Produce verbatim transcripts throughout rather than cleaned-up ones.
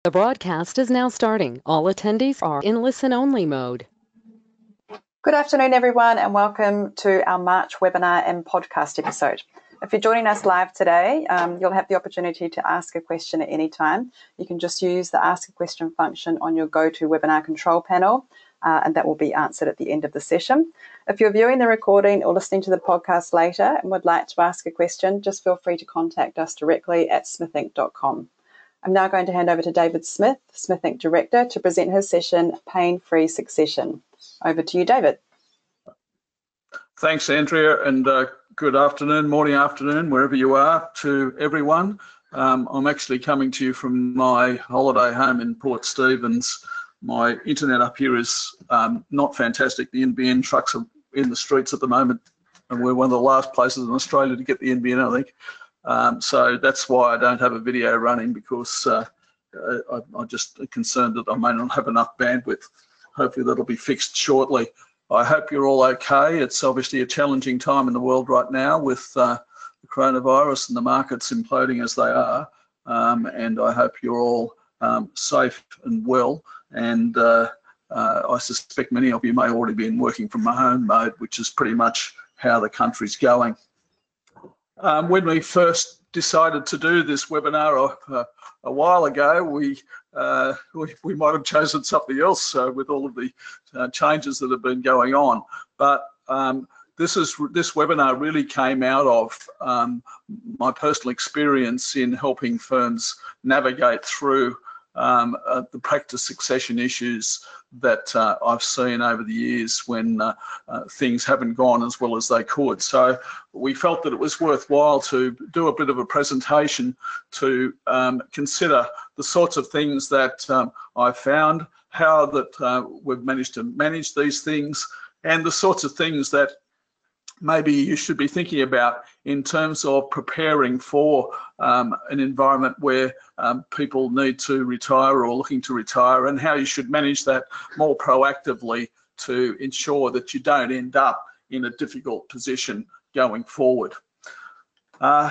The broadcast is now starting. All attendees are in listen-only mode. Good afternoon, everyone, and welcome to our March webinar and podcast episode. If you're joining us live today, um, you'll have the opportunity to ask a question at any time. You can just use the Ask a Question function on your GoToWebinar control panel, uh, and that will be answered at the end of the session. If you're viewing the recording or listening to the podcast later and would like to ask a question, just feel free to contact us directly at smith inc dot com. I'm now going to hand over to David Smith, Smith Inc Director, to present his session, Pain-Free Succession. Over to you, David. Thanks, Andrea, and uh, good afternoon, morning, afternoon, wherever you are, to everyone. Um, I'm actually coming to you from my holiday home in Port Stephens. My internet up here is um, not fantastic. The N B N trucks are in the streets at the moment, and we're one of the last places in Australia to get the N B N, I think. Um, so that's why I don't have a video running, because uh, I, I'm just concerned that I may not have enough bandwidth. Hopefully that'll be fixed shortly. I hope you're all okay. It's obviously a challenging time in the world right now with uh, the coronavirus and the markets imploding as they are. Um, and I hope you're all um, safe and well. And uh, uh, I suspect many of you may already be in working from home mode, which is pretty much how the country's going. Um, when we first decided to do this webinar uh, a while ago, we, uh, we we might have chosen something else uh, with all of the uh, changes that have been going on. But um, this is this webinar really came out of um, my personal experience in helping firms navigate through um, uh, the practice succession issues that uh, I've seen over the years when uh, uh, things haven't gone as well as they could. So we felt that it was worthwhile to do a bit of a presentation to um, consider the sorts of things that um, I've found, how that uh, we've managed to manage these things, and the sorts of things that maybe you should be thinking about in terms of preparing for um, an environment where um, people need to retire or looking to retire, and how you should manage that more proactively to ensure that you don't end up in a difficult position going forward. Uh,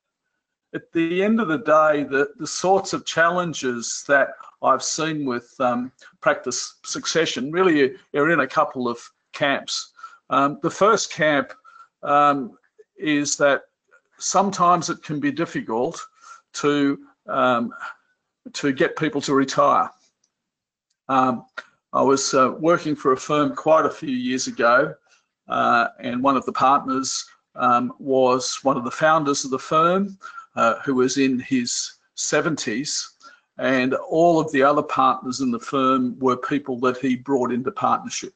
at the end of the day, the, the sorts of challenges that I've seen with um, practice succession really are in a couple of camps. Um, the first camp um, is that sometimes it can be difficult to um, to get people to retire. Um, I was uh, working for a firm quite a few years ago, uh, and one of the partners um, was one of the founders of the firm, uh, who was in his seventies, and all of the other partners in the firm were people that he brought into partnership.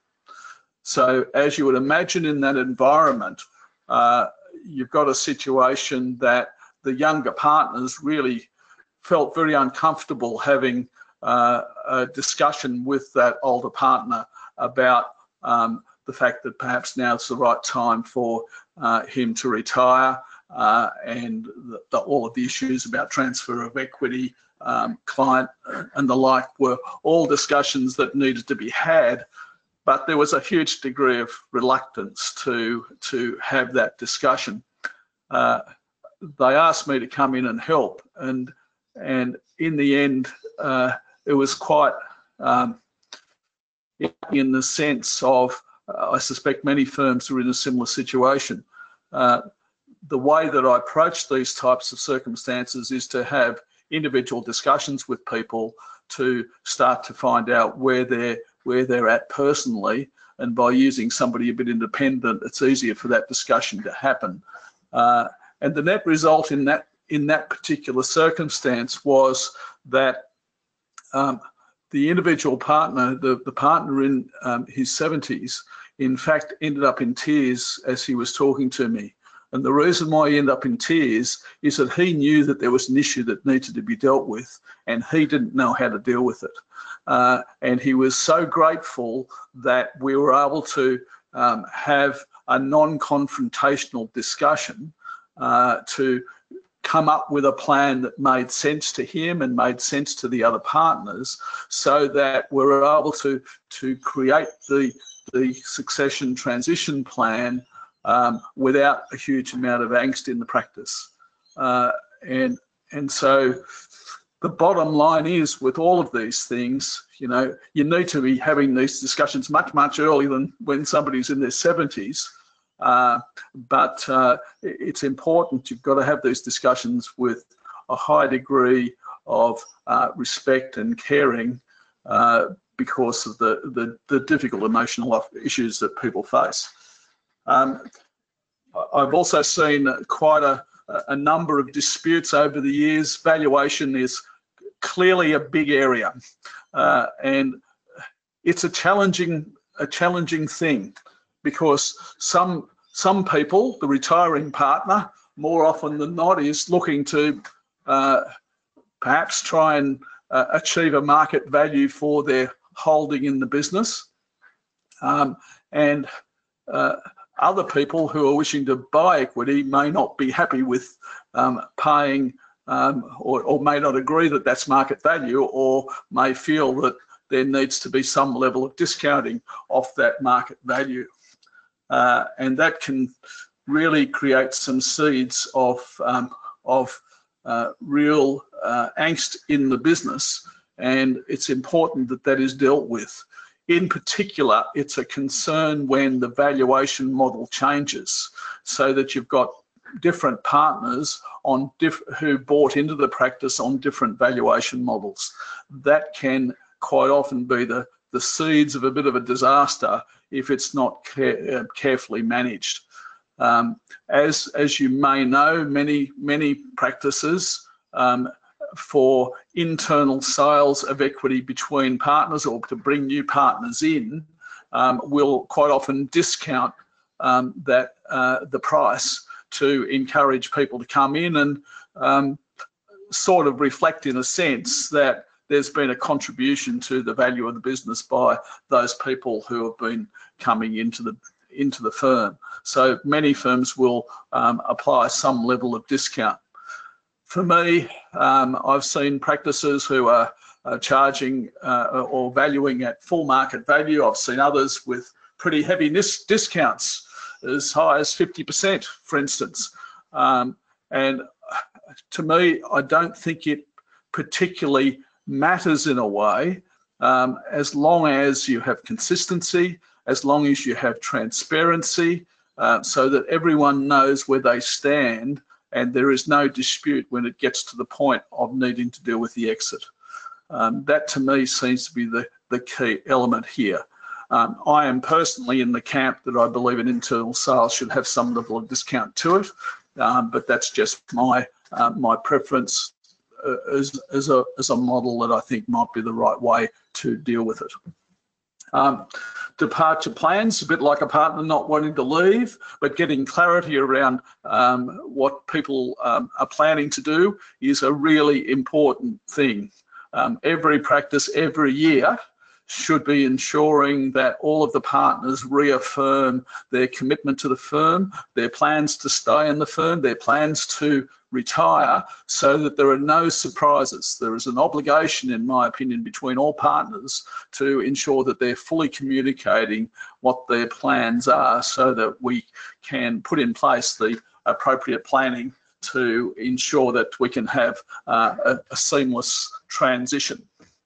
So as you would imagine in that environment, uh, you've got a situation that the younger partners really felt very uncomfortable having uh, a discussion with that older partner about um, the fact that perhaps now it's the right time for uh, him to retire, uh, and the, the, all of the issues about transfer of equity, um, client and the like were all discussions that needed to be had. But there was a huge degree of reluctance to, to have that discussion. Uh, they asked me to come in and help, and, and in the end, uh, it was quite um, in the sense of, uh, I suspect many firms are in a similar situation. Uh, the way that I approach these types of circumstances is to have individual discussions with people to start to find out where they're where they're at personally, and by using somebody a bit independent, it's easier for that discussion to happen. Uh, and the net result in that in that particular circumstance was that um, the individual partner, the, the partner in um, his seventies, in fact ended up in tears as he was talking to me. And the reason why he ended up in tears is that he knew that there was an issue that needed to be dealt with, and he didn't know how to deal with it. Uh, and he was so grateful that we were able to um, have a non-confrontational discussion uh, to come up with a plan that made sense to him and made sense to the other partners, so that we're able to, to create the, the succession transition plan um, without a huge amount of angst in the practice. Uh, and, and so the bottom line is, with all of these things, you know, you need to be having these discussions much, much earlier than when somebody's in their seventies. Uh, but uh, it's important. You've got to have these discussions with a high degree of uh, respect and caring, uh, because of the, the, the difficult emotional issues that people face. Um, I've also seen quite a, a number of disputes over the years. Valuation is clearly a big area, uh, and it's a challenging, a challenging thing, because some, some people, the retiring partner, more often than not, is looking to uh, perhaps try and uh, achieve a market value for their holding in the business, um, and uh, other people who are wishing to buy equity may not be happy with um, paying um, or, or may not agree that that's market value, or may feel that there needs to be some level of discounting off that market value, uh, and that can really create some seeds of um, of uh, real uh, angst in the business. And it's important that that is dealt with. In particular, it's a concern when the valuation model changes, so that you've got different partners on diff who bought into the practice on different valuation models. That can quite often be the, the seeds of a bit of a disaster if it's not care, uh, carefully managed. Um, as, as you may know, many, many practices um, for internal sales of equity between partners, or to bring new partners in, um, will quite often discount um, that uh, the price to encourage people to come in, and um, sort of reflect, in a sense, that there's been a contribution to the value of the business by those people who have been coming into the into the firm. So many firms will um, apply some level of discount. For me, um, I've seen practices who are, are charging uh, or valuing at full market value. I've seen others with pretty heavy discounts, as high as fifty percent, for instance. Um, and to me, I don't think it particularly matters in a way, um, as long as you have consistency, as long as you have transparency, uh, so that everyone knows where they stand, and there is no dispute when it gets to the point of needing to deal with the exit. Um, that to me seems to be the, the key element here. Um, I am personally in the camp that I believe an internal sales should have some level of discount to it, um, but that's just my uh, my preference uh, as, as, a, as a model that I think might be the right way to deal with it. Um, departure plans, a bit like a partner not wanting to leave, but getting clarity around um, what people um, are planning to do is a really important thing. Um, every practice, every year, should be ensuring that all of the partners reaffirm their commitment to the firm, their plans to stay in the firm, their plans to retire, so that there are no surprises. There is an obligation, in my opinion, between all partners to ensure that they're fully communicating what their plans are, so that we can put in place the appropriate planning to ensure that we can have uh, a, a seamless transition.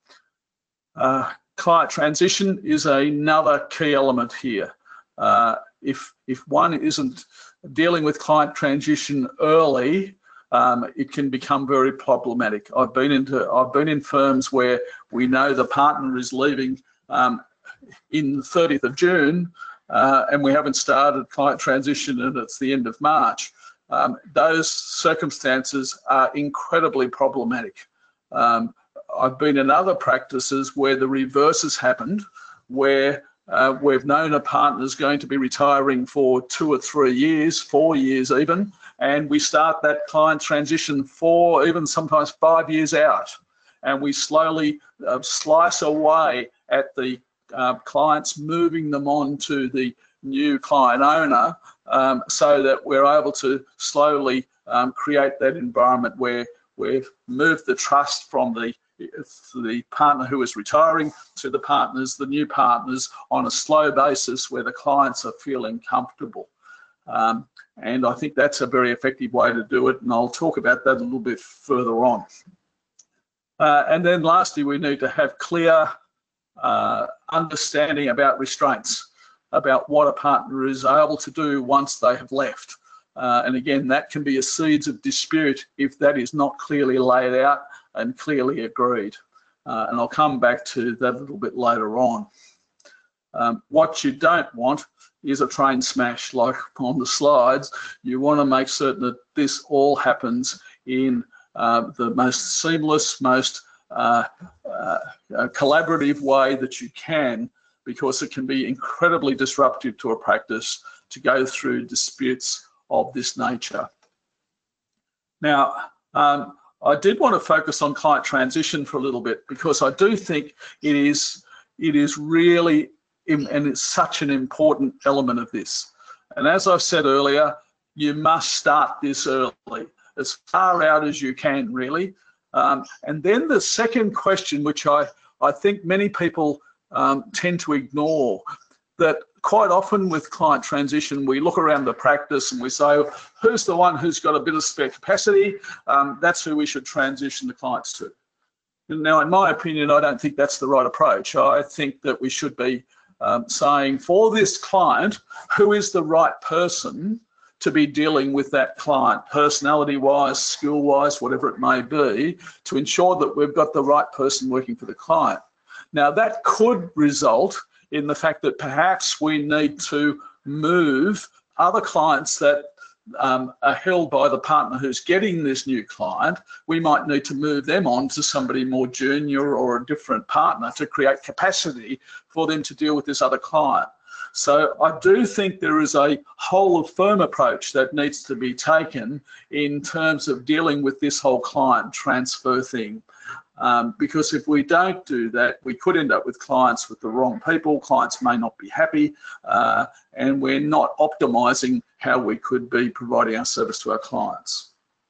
Uh, client transition is another key element here. Uh, if, if one isn't dealing with client transition early, Um, it can become very problematic. I've been into, I've been in firms where we know the partner is leaving um, in the thirtieth of June, uh, and we haven't started client transition, and it's the end of March. Um, those circumstances are incredibly problematic. Um, I've been in other practices where the reverse has happened, where uh, we've known a partner's going to be retiring for two or three years, four years even, and we start that client transition four, even sometimes five years out, and we slowly uh, slice away at the uh, clients, moving them on to the new client owner, um, so that we're able to slowly um, create that environment where we've moved the trust from the the partner who is retiring to the partners, the new partners, on a slow basis where the clients are feeling comfortable. Um, and I think that's a very effective way to do it, and I'll talk about that a little bit further on. Uh, and then lastly, we need to have clear uh, understanding about restraints, about what a partner is able to do once they have left. Uh, and again, that can be a seeds of dispute if that is not clearly laid out and clearly agreed. Uh, and I'll come back to that a little bit later on. Um, what you don't want is a train smash like on the slides. You want to make certain that this all happens in uh, the most seamless, most uh, uh, collaborative way that you can, because it can be incredibly disruptive to a practice to go through disputes of this nature. Now, um, I did want to focus on client transition for a little bit, because I do think it is, it is really, and it's such an important element of this. And as I've said earlier, you must start this early, as far out as you can, really. Um, and then the second question, which I, I think many people um, tend to ignore, that quite often with client transition, we look around the practice and we say, who's the one who's got a bit of spare capacity? Um, that's who we should transition the clients to. Now, in my opinion, I don't think that's the right approach. I think that we should be um, saying, for this client, who is the right person to be dealing with that client, personality-wise, skill-wise, whatever it may be, to ensure that we've got the right person working for the client. Now, that could result in the fact that perhaps we need to move other clients that um, are held by the partner who's getting this new client. We might need to move them on to somebody more junior or a different partner to create capacity for them to deal with this other client. So I do think there is a whole of firm approach that needs to be taken in terms of dealing with this whole client transfer thing. Um, because if we don't do that, we could end up with clients with the wrong people. Clients may not be happy, uh, and we're not optimizing how we could be providing our service to our clients.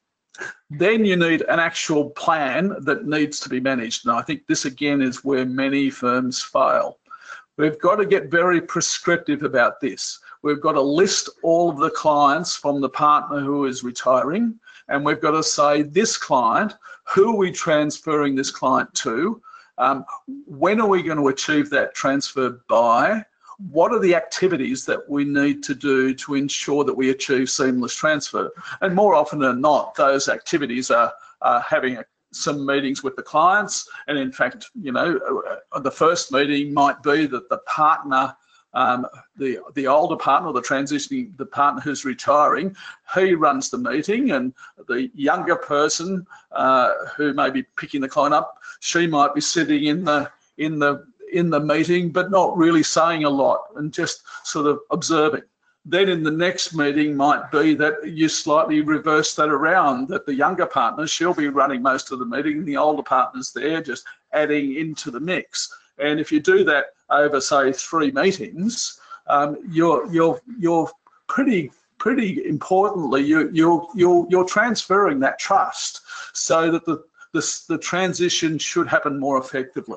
Then you need an actual plan that needs to be managed. And I think this again is where many firms fail. We've got to get very prescriptive about this. We've got to list all of the clients from the partner who is retiring, and we've got to say, this client, who are we transferring this client to? Um, when are we going to achieve that transfer by? What are the activities that we need to do to ensure that we achieve seamless transfer? And more often than not, those activities are, are having a some meetings with the clients, and in fact, you know, the first meeting might be that the partner, um, the the older partner, or the transitioning, the partner who's retiring, he runs the meeting, and the younger person uh, who may be picking the client up, she might be sitting in the in the in the meeting, but not really saying a lot and just sort of observing. Then in the next meeting might be that you slightly reverse that around, that the younger partner, she'll be running most of the meeting, and the older partner's there just adding into the mix. And if you do that over, say, three meetings, um, you're you're you're pretty pretty importantly you you're you're you're transferring that trust so that the the, the transition should happen more effectively.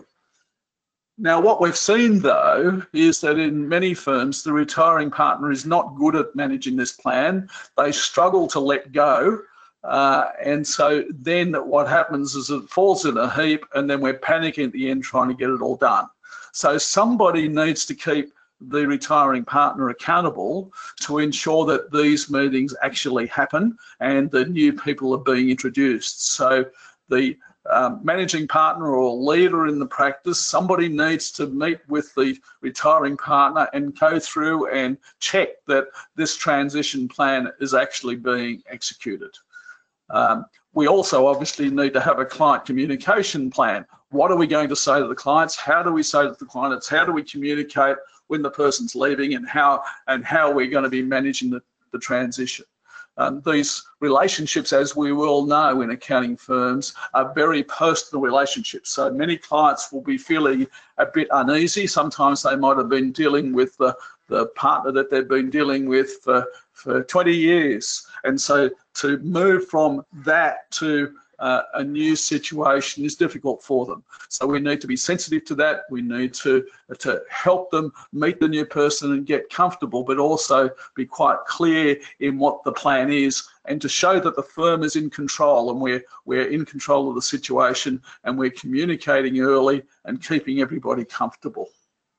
Now, what we've seen, though, is that in many firms, the retiring partner is not good at managing this plan. They struggle to let go. Uh, and so then what happens is it falls in a heap, and then we're panicking at the end trying to get it all done. So somebody needs to keep the retiring partner accountable to ensure that these meetings actually happen and the new people are being introduced. So the Um, managing partner or leader in the practice, somebody needs to meet with the retiring partner and go through and check that this transition plan is actually being executed. Um, we also obviously need to have a client communication plan. What are we going to say to the clients? How do we say to the clients? How do we communicate when the person's leaving, and how and how we're going to be managing the, the transition? Um, these relationships, as we all know in accounting firms, are very personal relationships. So many clients will be feeling a bit uneasy. Sometimes they might have been dealing with the, the partner that they've been dealing with for, for twenty years. And so to move from that to uh, a new situation is difficult for them. So we need to be sensitive to that. We need to, to help them meet the new person and get comfortable, but also be quite clear in what the plan is, and to show that the firm is in control, and we're, we're in control of the situation, and we're communicating early and keeping everybody comfortable.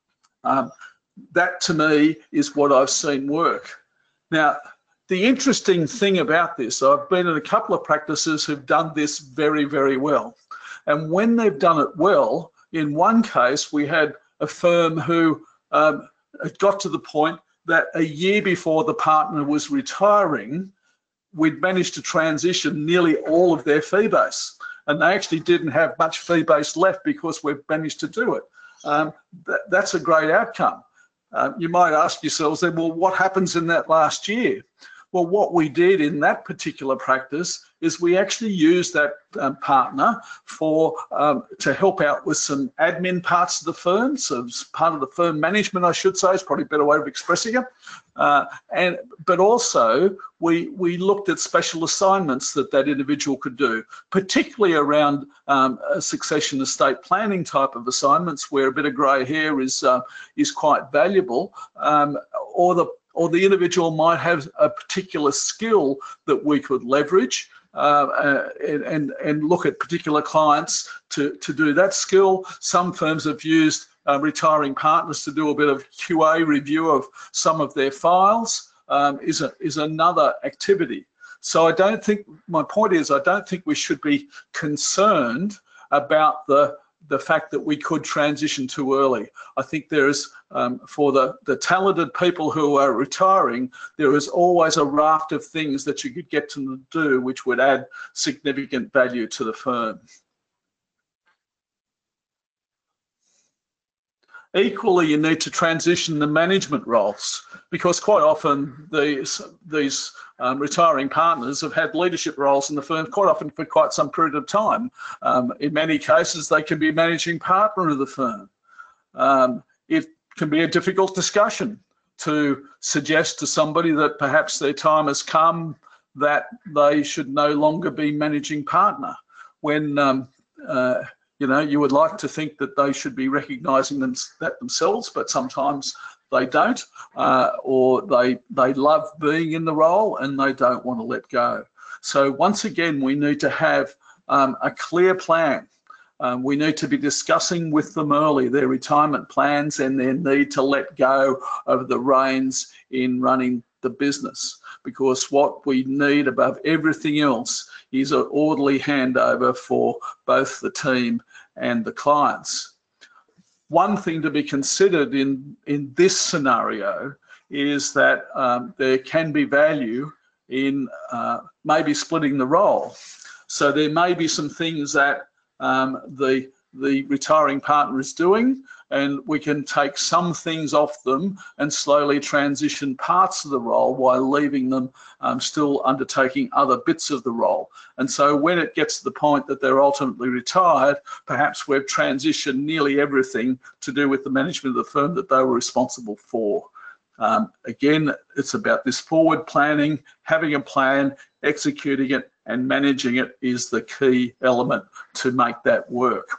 Um, that to me is what I've seen work. Now, the interesting thing about this, I've been in a couple of practices who've done this very, very well. And when they've done it well, in one case, we had a firm who um, got to the point that a year before the partner was retiring, we'd managed to transition nearly all of their fee base. And they actually didn't have much fee base left because we've managed to do it. Um, that, that's a great outcome. Uh, you might ask yourselves then, well, what happens in that last year? Well, what we did in that particular practice is we actually used that um, partner for um, to help out with some admin parts of the firm, so it's part of the firm management, I should say, is probably a better way of expressing it. Uh, and but also we we looked at special assignments that that individual could do, particularly around um, a succession estate planning type of assignments where a bit of grey hair is uh, is quite valuable, um, or the or the individual might have a particular skill that we could leverage uh, uh, and, and look at particular clients to, to do that skill. Some firms have used uh, retiring partners to do a bit of Q A review of some of their files, um, is, a, is another activity. So I don't think, my point is, I don't think we should be concerned about the the fact that we could transition too early. I think there is, um, for the, the talented people who are retiring, there is always a raft of things that you could get them to do which would add significant value to the firm. Equally, you need to transition the management roles, because quite often these, these um, retiring partners have had leadership roles in the firm quite often for quite some period of time. Um, in many cases, they can be managing partner of the firm. Um, it can be a difficult discussion to suggest to somebody that perhaps their time has come that they should no longer be managing partner, when um, uh, you know, you would like to think that they should be recognising them, that themselves, but sometimes they don't, uh, or they they love being in the role and they don't want to let go. So once again, we need to have um, a clear plan. Um, we need to be discussing with them early their retirement plans and their need to let go of the reins in running the business, because what we need above everything else is an orderly handover for both the team and the clients. One thing to be considered in, in this scenario is that um, there can be value in uh, maybe splitting the role. So there may be some things that um, the, the retiring partner is doing, and we can take some things off them and slowly transition parts of the role while leaving them um, still undertaking other bits of the role. And so when it gets to the point that they're ultimately retired, perhaps we've transitioned nearly everything to do with the management of the firm that they were responsible for. Um, again, it's about this forward planning, having a plan, executing it, and managing it is the key element to make that work.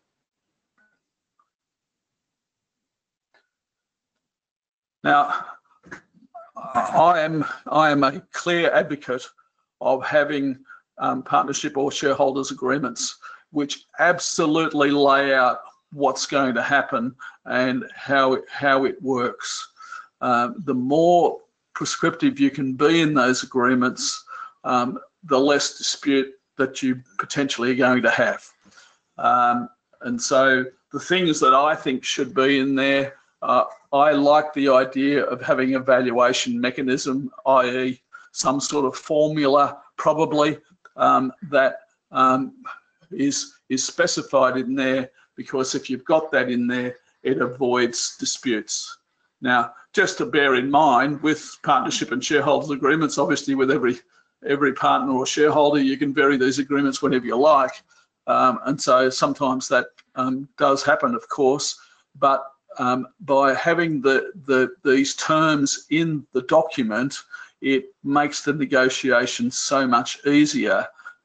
Now, I am, I am a clear advocate of having um, partnership or shareholders agreements which absolutely lay out what's going to happen and how it, how it works. Um, the more prescriptive you can be in those agreements, um, the less dispute that you potentially are going to have. Um, and so the things that I think should be in there, uh, I like the idea of having a valuation mechanism, that is some sort of formula probably um, that um, is, is specified in there, because if you've got that in there, it avoids disputes. Now, just to bear in mind, with partnership and shareholders agreements, obviously with every every partner or shareholder, you can vary these agreements whenever you like. Um, and so sometimes that um, does happen, of course, but um, by having the, the these terms in the document, it makes the negotiation so much easier,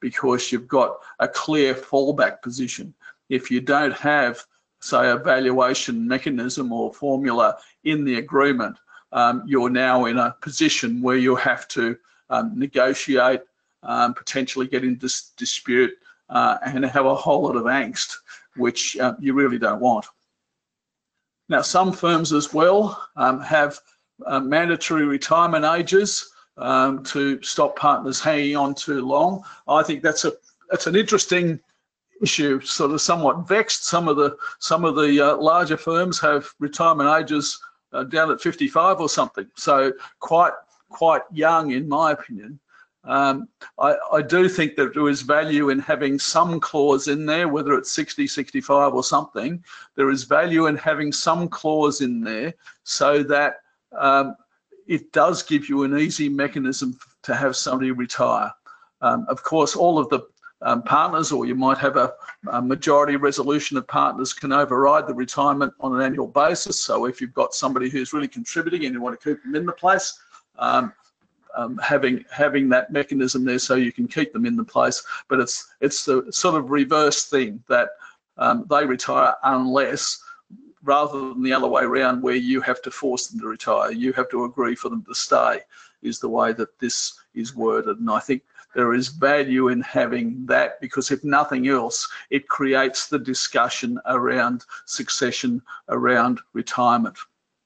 because you've got a clear fallback position. If you don't have, say, a valuation mechanism or formula in the agreement, um, you're now in a position where you have to um, negotiate, um, potentially get into dis dispute, uh, and have a whole lot of angst, which uh, you really don't want. Now, some firms as well um, have uh, mandatory retirement ages um, to stop partners hanging on too long. I think that's a that's an interesting issue, sort of somewhat vexed. Some of the some of the uh, larger firms have retirement ages uh, down at fifty-five or something, so quite quite young in my opinion. Um, I, I do think that there is value in having some clause in there, whether it's sixty, sixty-five or something. There is value in having some clause in there so that um, it does give you an easy mechanism to have somebody retire. Um, of course, all of the um, partners, or you might have a, a majority resolution of partners, can override the retirement on an annual basis. So if you've got somebody who's really contributing and you want to keep them in the place, um, Um, having having that mechanism there so you can keep them in the place, but it's it's the sort of reverse thing that um, they retire unless, rather than the other way around where you have to force them to retire, you have to agree for them to stay, is the way that this is worded. And I think there is value in having that, because if nothing else, it creates the discussion around succession, around retirement.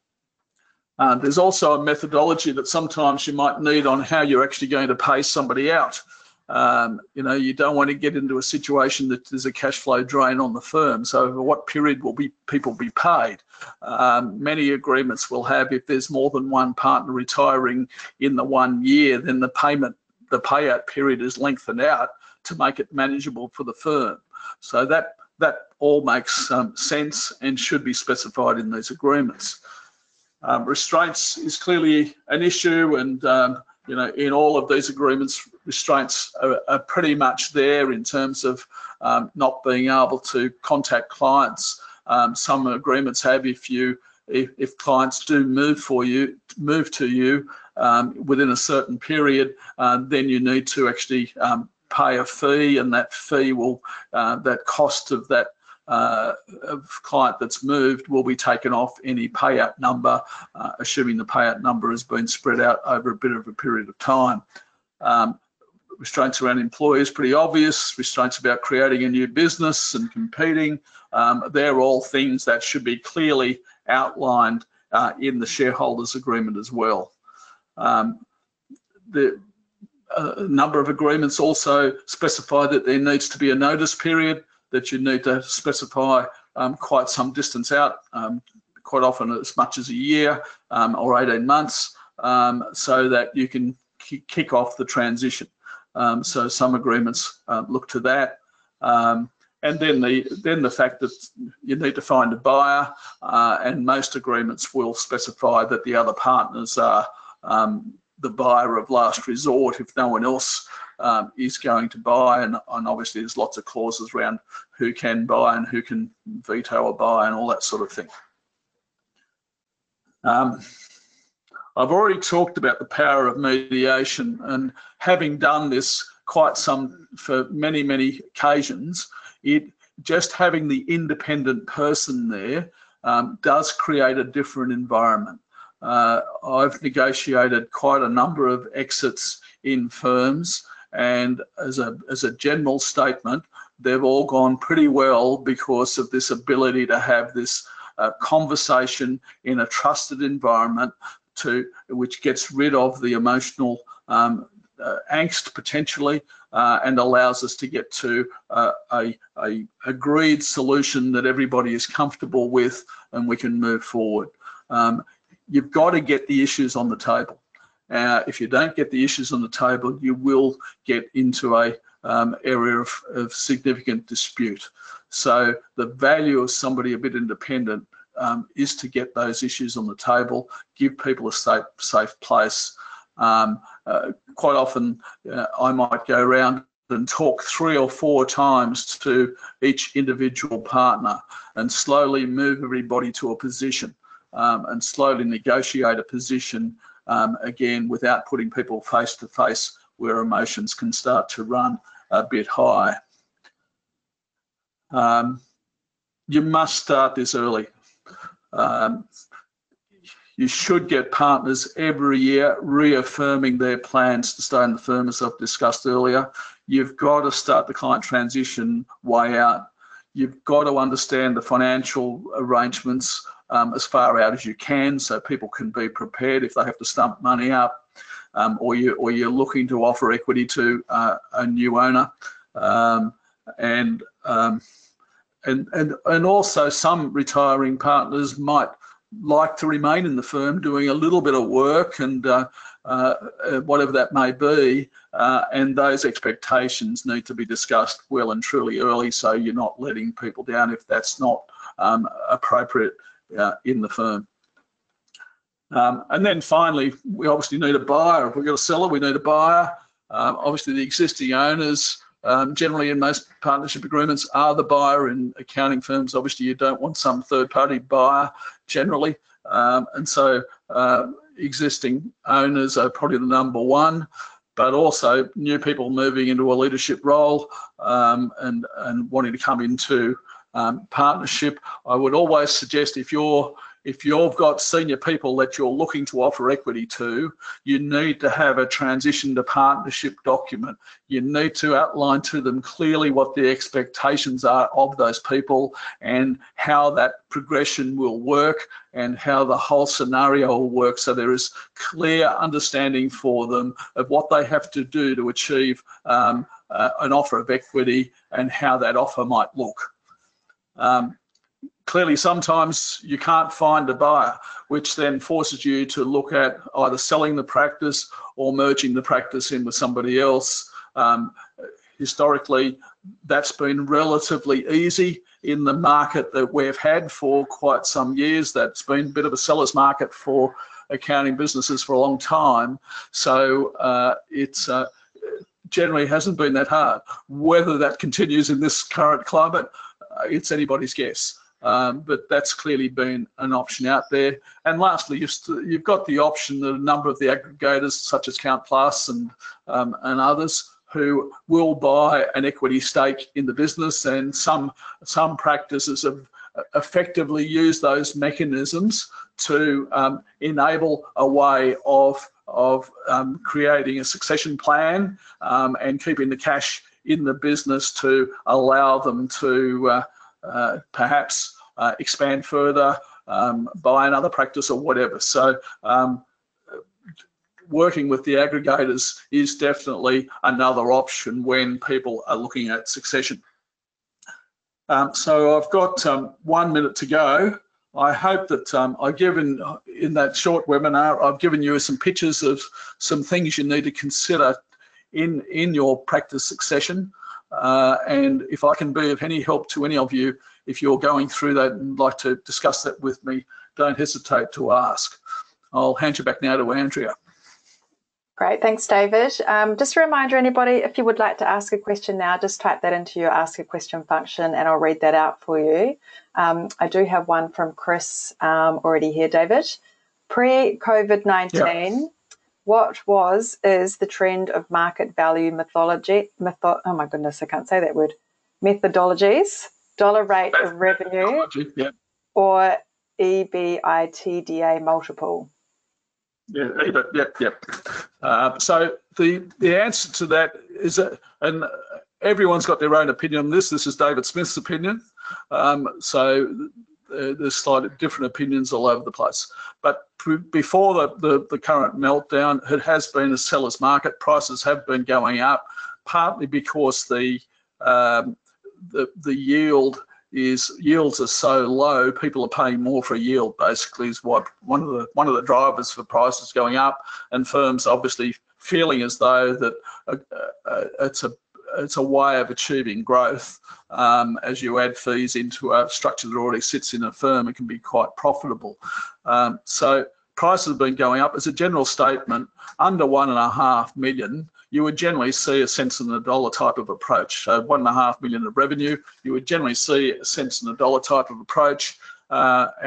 Uh, there's also a methodology that sometimes you might need on how you're actually going to pay somebody out. Um, you know, you don't want to get into a situation that there's a cash flow drain on the firm. So over what period will be people be paid? Um, many agreements will have, if there's more than one partner retiring in the one year, then the payment, the payout period is lengthened out to make it manageable for the firm. So that that all makes um, sense and should be specified in these agreements. Um, restraints is clearly an issue, and um, you know, in all of these agreements, restraints are, are pretty much there in terms of um, not being able to contact clients. Um, some agreements have, if you if, if clients do move for you, move to you um, within a certain period, uh, then you need to actually um, pay a fee, and that fee will uh, that cost of that Uh, of client that's moved will be taken off any payout number, uh, assuming the payout number has been spread out over a bit of a period of time. Um, restraints around employees, pretty obvious. Restraints about creating a new business and competing. Um, they're all things that should be clearly outlined uh, in the shareholders agreement as well. Um, the a number of agreements also specify that there needs to be a notice period, that you need to specify um, quite some distance out, um, quite often as much as a year um, or eighteen months, um, so that you can kick off the transition. Um, so some agreements uh, look to that. Um, and then the then the fact that you need to find a buyer, uh, and most agreements will specify that the other partners are um, the buyer of last resort if no one else um, is going to buy, and, and obviously there's lots of clauses around who can buy and who can veto a buy and all that sort of thing. Um, I've already talked about the power of mediation, and having done this quite some for many, many occasions, it just having the independent person there um, does create a different environment. Uh, I've negotiated quite a number of exits in firms, and as a, as a general statement, they've all gone pretty well because of this ability to have this uh, conversation in a trusted environment, to which gets rid of the emotional um, uh, angst potentially, uh, and allows us to get to uh, a, a agreed solution that everybody is comfortable with, and we can move forward. Um, You've got to get the issues on the table. Uh, if you don't get the issues on the table, you will get into a um, area of, of significant dispute. So the value of somebody a bit independent um, is to get those issues on the table, give people a safe, safe place. Um, uh, quite often, uh, I might go around and talk three or four times to each individual partner and slowly move everybody to a position. Um, and slowly negotiate a position, um, again, without putting people face to face where emotions can start to run a bit high. Um, you must start this early. Um, you should get partners every year reaffirming their plans to stay in the firm, as I've discussed earlier. You've got to start the client transition way out. You've got to understand the financial arrangements um, as far out as you can, so people can be prepared if they have to stump money up, um, or you or you're looking to offer equity to uh, a new owner, um, and um, and and and also some retiring partners might like to remain in the firm doing a little bit of work and uh, uh, whatever that may be, uh, and those expectations need to be discussed well and truly early, so you're not letting people down if that's not um, appropriate uh, in the firm. Um, and then finally, we obviously need a buyer. If we've got a seller, we need a buyer. Um, obviously, the existing owners, um, generally in most partnership agreements, are the buyer. In accounting firms, obviously, you don't want some third-party buyer generally. Um, and so uh, existing owners are probably the number one, but also new people moving into a leadership role um, and, and wanting to come into um, partnership. I would always suggest if you're If you've got senior people that you're looking to offer equity to, you need to have a transition to partnership document. You need to outline to them clearly what the expectations are of those people and how that progression will work and how the whole scenario will work, so there is clear understanding for them of what they have to do to achieve um, uh, an offer of equity and how that offer might look. Um, Clearly, sometimes you can't find a buyer, which then forces you to look at either selling the practice or merging the practice in with somebody else. Um, historically, that's been relatively easy in the market that we've had for quite some years. That's been a bit of a seller's market for accounting businesses for a long time. So uh, it's uh, generally hasn't been that hard. Whether that continues in this current climate, uh, it's anybody's guess. Um, but that's clearly been an option out there. And lastly, you've, you've got the option that a number of the aggregators, such as Count Plus and, um, and others, who will buy an equity stake in the business, and some, some practices have effectively used those mechanisms to um, enable a way of, of um, creating a succession plan um, and keeping the cash in the business to allow them to uh, Uh, perhaps uh, expand further, um, buy another practice or whatever. So um, working with the aggregators is definitely another option when people are looking at succession. Um, so I've got um, one minute to go. I hope that um, I've given, in that short webinar, I've given you some pictures of some things you need to consider in, in your practice succession. Uh, and if I can be of any help to any of you, if you're going through that and like to discuss that with me, don't hesitate to ask. I'll hand you back now to Andrea. Great, thanks, David. Um, just a reminder, anybody, if you would like to ask a question now, just type that into your ask a question function and I'll read that out for you. Um, I do have one from Chris um, already here, David. Pre-COVID nineteen, yep. What was, is the trend of market value methodology, method, oh my goodness, I can't say that word, methodologies, dollar rate of revenue, yeah. Or E B I T D A multiple? Yeah, yeah, yeah. Uh, so the, the answer to that is, that, and everyone's got their own opinion on this. This is David Smith's opinion. Um, so Uh, there's slightly different opinions all over the place. But before the, the, the current meltdown, it has been a seller's market. Prices have been going up, partly because the um, the, the yield is yields are so low. People are paying more for a yield. Basically, is what one of the one of the drivers for prices going up, and firms obviously feeling as though that uh, uh, it's a it's a way of achieving growth. Um, as you add fees into a structure that already sits in a firm, it can be quite profitable. Um, so prices have been going up. As a general statement, under one and a half million, you would generally see a cents in the dollar type of approach. So one and a half million of revenue, you would generally see a cents in the dollar type of approach. Uh, and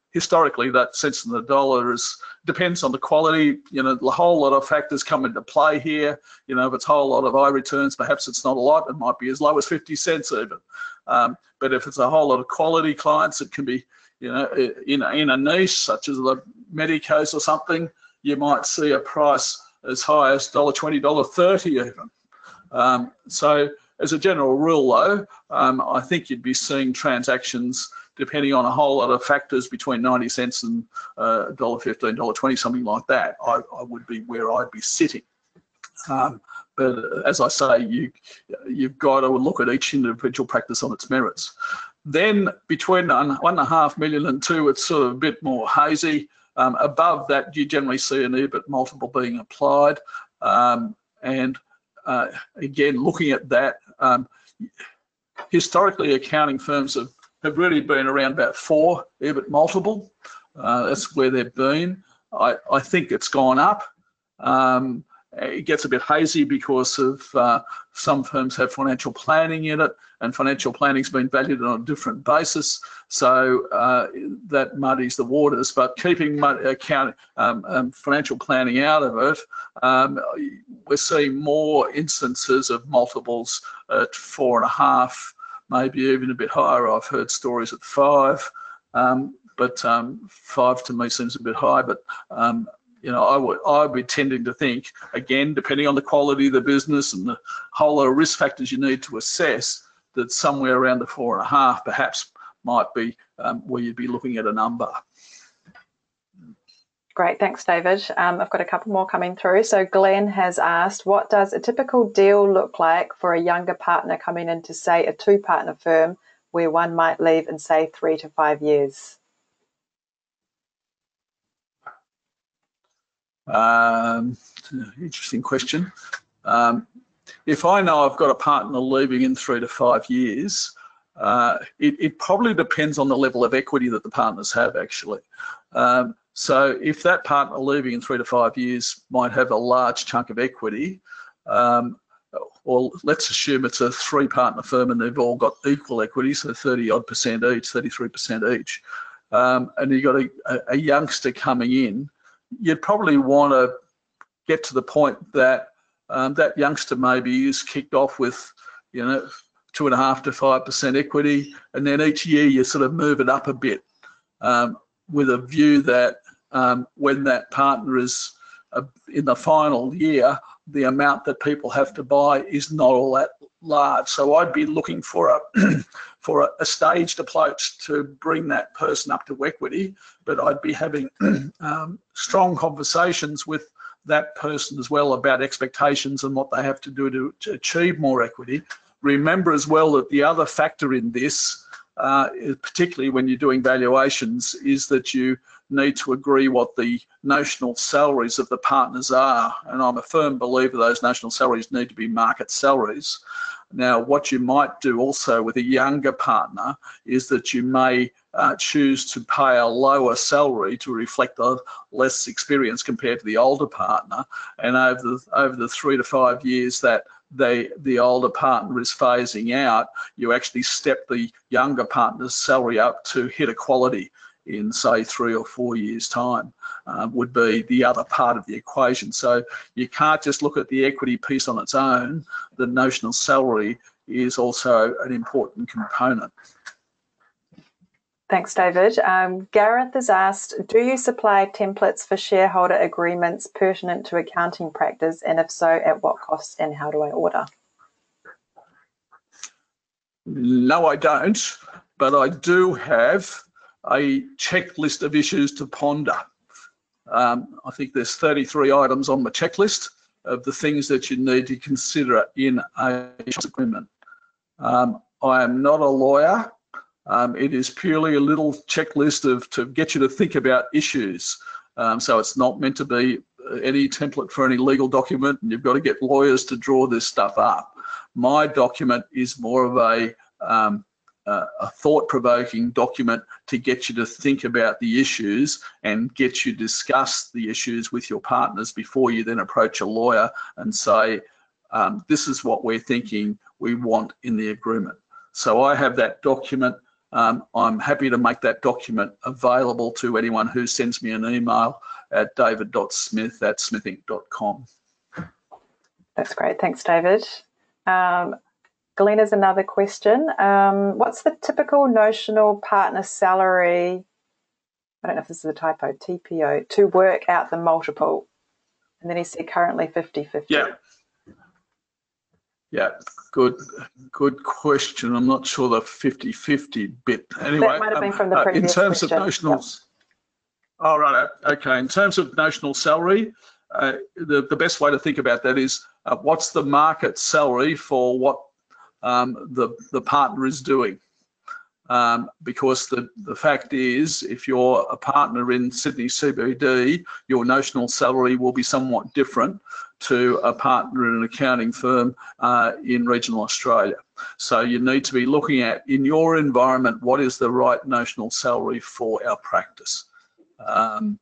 historically, that cents in the dollar is depends on the quality. You know, a whole lot of factors come into play here. You know, if it's a whole lot of I returns, perhaps it's not a lot. It might be as low as fifty cents even. Um, but if it's a whole lot of quality clients, it can be, you know, in, in a niche such as the Medicos or something, you might see a price as high as one dollar twenty, one dollar thirty even. Um, so as a general rule, though, um, I think you'd be seeing transactions depending on a whole lot of factors between ninety cents and uh, one dollar fifteen, one dollar twenty, something like that. I, I would be where I'd be sitting. Um, but as I say, you, you've got to look at each individual practice on its merits. Then between one and a half million and two, it's sort of a bit more hazy. Um, above that, you generally see an E B I T multiple being applied. Um, and uh, again, looking at that, um, historically, accounting firms have, have really been around about four E B I T multiple. Uh, that's where they've been. I, I think it's gone up. Um, it gets a bit hazy because of uh, some firms have financial planning in it, and financial planning's been valued on a different basis, so uh, that muddies the waters. But keeping account, um, um, financial planning out of it, um, we're seeing more instances of multiples at four and a half, maybe even a bit higher. I've heard stories at five, um, but um, five to me seems a bit high. But um, you know, I would I would be tending to think, again, depending on the quality of the business and the whole lot of risk factors you need to assess, that somewhere around the four and a half perhaps might be um, where you'd be looking at a number. Great, thanks, David. Um, I've got a couple more coming through. So Glenn has asked, what does a typical deal look like for a younger partner coming into, say, a two-partner firm where one might leave in, say, three to five years? Um, interesting question. Um, if I know I've got a partner leaving in three to five years, uh, it, it probably depends on the level of equity that the partners have, actually. Um, so if that partner leaving in three to five years might have a large chunk of equity, um, or let's assume it's a three-partner firm and they've all got equal equity, so thirty odd percent each, thirty-three percent each, um, and you've got a, a, a youngster coming in, you'd probably want to get to the point that um, that youngster maybe is kicked off with, you know, two and a half to five percent equity, and then each year you sort of move it up a bit, um, with a view that um, when that partner is uh, in the final year, the amount that people have to buy is not all that large. So I'd be looking for a for a, a staged approach to bring that person up to equity, but I'd be having um, strong conversations with that person as well about expectations and what they have to do to, to achieve more equity. Remember as well that the other factor in this, uh, particularly when you're doing valuations, is that you need to agree what the notional salaries of the partners are. And I'm a firm believer those notional salaries need to be market salaries. Now, what you might do also with a younger partner is that you may uh, choose to pay a lower salary to reflect a less experience compared to the older partner. And over the, over the three to five years that they, the older partner is phasing out, you actually step the younger partner's salary up to hit equality in, say, three or four years' time, uh, would be the other part of the equation. So you can't just look at the equity piece on its own. The notional salary is also an important component. Thanks, David. Um, Gareth has asked, do you supply templates for shareholder agreements pertinent to accounting practice, and if so, at what cost and how do I order? No, I don't, but I do have a checklist of issues to ponder. Um, I think there's thirty-three items on the checklist of the things that you need to consider in a agreement. Um, I am not a lawyer. Um, it is purely a little checklist of to get you to think about issues. Um, so it's not meant to be any template for any legal document, and you've got to get lawyers to draw this stuff up. My document is more of a um, Uh, a thought-provoking document to get you to think about the issues and get you to discuss the issues with your partners before you then approach a lawyer and say, um, this is what we're thinking we want in the agreement. So I have that document um, I'm happy to make that document available to anyone who sends me an email at david dot smith at smithink dot com. That's great. Thanks, David. Um, Galena's another question. Um, what's the typical notional partner salary, I don't know if this is a typo, T P O, to work out the multiple? And then he said currently fifty fifty. Yeah. Yeah, good good question. I'm not sure the fifty fifty bit. Anyway, that might have been um, from the uh, previous in terms question. of notionals. All right, okay. In terms of notional salary, uh, the, the best way to think about that is uh, what's the market salary for what um, the, the partner is doing. Um, because the, the fact is, if you're a partner in Sydney C B D, your notional salary will be somewhat different to a partner in an accounting firm uh, in regional Australia. So you need to be looking at, in your environment, what is the right notional salary for our practice. Um,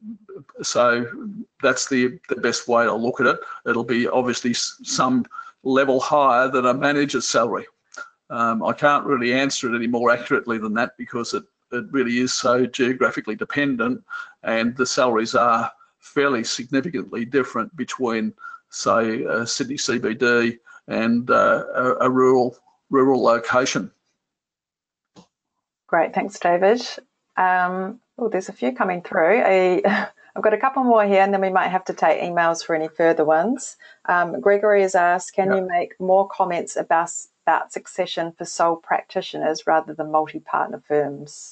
so that's the, the best way to look at it. It'll be obviously some level higher than a manager's salary. Um, I can't really answer it any more accurately than that because it, it really is so geographically dependent, and the salaries are fairly significantly different between, say, uh, Sydney C B D and uh, a, a rural rural location. Great, thanks, David. Um, oh, there's a few coming through. A, I've got a couple more here, and then we might have to take emails for any further ones. Um, Gregory has asked, can Yep. you make more comments about about succession for sole practitioners rather than multi-partner firms?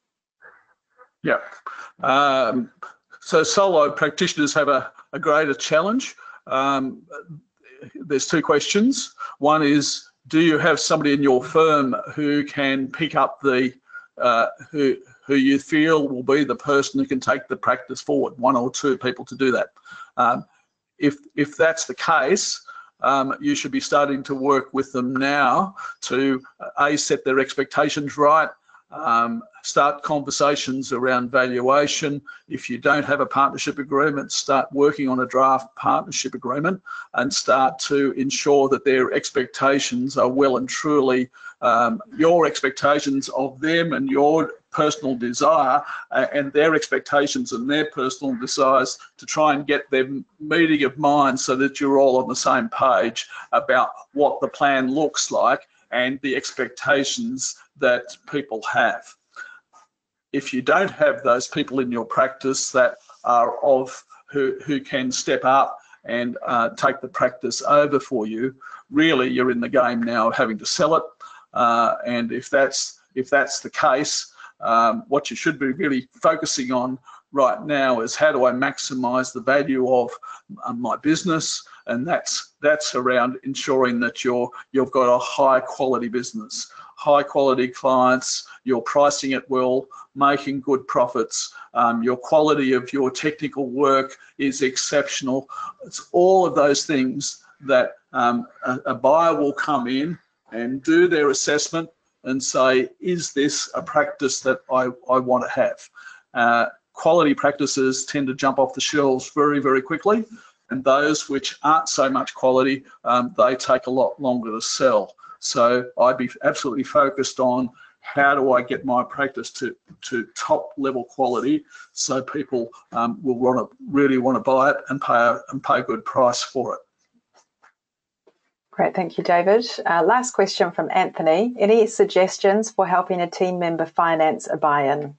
Yeah. Um, so solo practitioners have a, a greater challenge. Um, there's two questions. One is, do you have somebody in your firm who can pick up the, uh, who, who you feel will be the person who can take the practice forward, one or two people to do that? Um, if, if that's the case, Um, you should be starting to work with them now to A, set their expectations right, um, start conversations around valuation. If you don't have a partnership agreement, start working on a draft partnership agreement and start to ensure that their expectations are well and truly um, your expectations of them and your personal desire uh, and their expectations and their personal desires, to try and get them meeting of mind so that you're all on the same page about what the plan looks like and the expectations that people have. If you don't have those people in your practice that are of who, who can step up and uh, take the practice over for you, really you're in the game now of having to sell it. Uh, and if that's if that's the case, um, what you should be really focusing on right now is, how do I maximize the value of uh, my business? And that's that's around ensuring that you're you've got a high quality business, high quality clients, you're pricing it well, making good profits, um, your quality of your technical work is exceptional. It's all of those things that um, a, a buyer will come in and do their assessment and say, is this a practice that I, I want to have? Uh, quality practices tend to jump off the shelves very, very quickly, and those which aren't so much quality, um, they take a lot longer to sell. So I'd be absolutely focused on, how do I get my practice to, to top level quality so people um, will want to really want to buy it and pay a, and pay a good price for it. Great, thank you, David. Uh, last question from Anthony. Any suggestions for helping a team member finance a buy-in?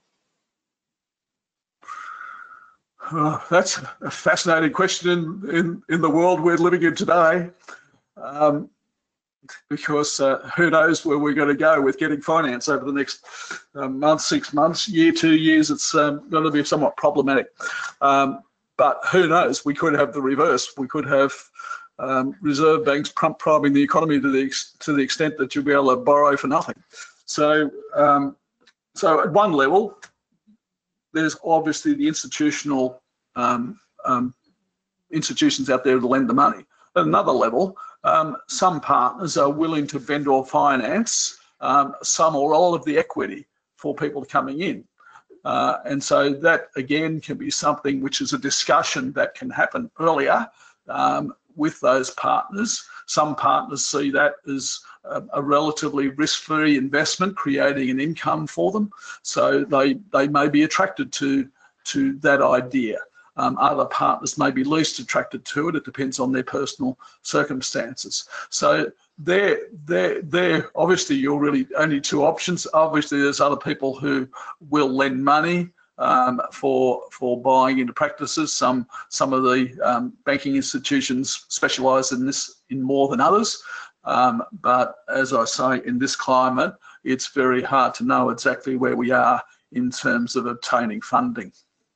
Oh, that's a fascinating question in, in, in the world we're living in today, um, because uh, who knows where we're going to go with getting finance over the next uh, month, six months, year, two years. It's um, going to be somewhat problematic. Um, but who knows? We could have the reverse. We could have um, reserve banks pump priming the economy to the ex to the extent that you'll be able to borrow for nothing. So, um, so at one level, there's obviously the institutional um, um, institutions out there to lend the money. At another level, um, some partners are willing to vendor finance um, some or all of the equity for people coming in. Uh, and so that, again, can be something which is a discussion that can happen earlier um, with those partners. Some partners see that as a, a relatively risk-free investment, creating an income for them. So they, they may be attracted to, to that idea. Um, other partners may be least attracted to it. It depends on their personal circumstances. So they're, they're, they're obviously you're really only two options. Obviously there's other people who will lend money um, for for buying into practices. Some some of the um, banking institutions specialise in this in more than others. Um, but as I say, in this climate, it's very hard to know exactly where we are in terms of obtaining funding.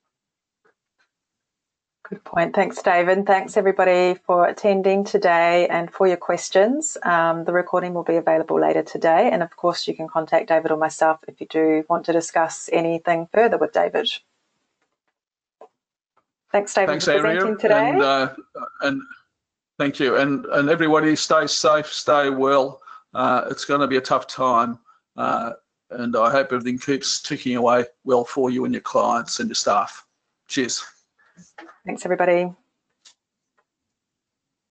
Good point. Thanks, David. Thanks, everybody, for attending today and for your questions. Um, the recording will be available later today. And, of course, you can contact David or myself if you do want to discuss anything further with David. Thanks, David, Thanks, for presenting Andrea, today. And, uh, and thank you. And, and everybody stay safe, stay well. Uh, it's going to be a tough time. Uh, and I hope everything keeps ticking away well for you and your clients and your staff. Cheers. Thanks, everybody.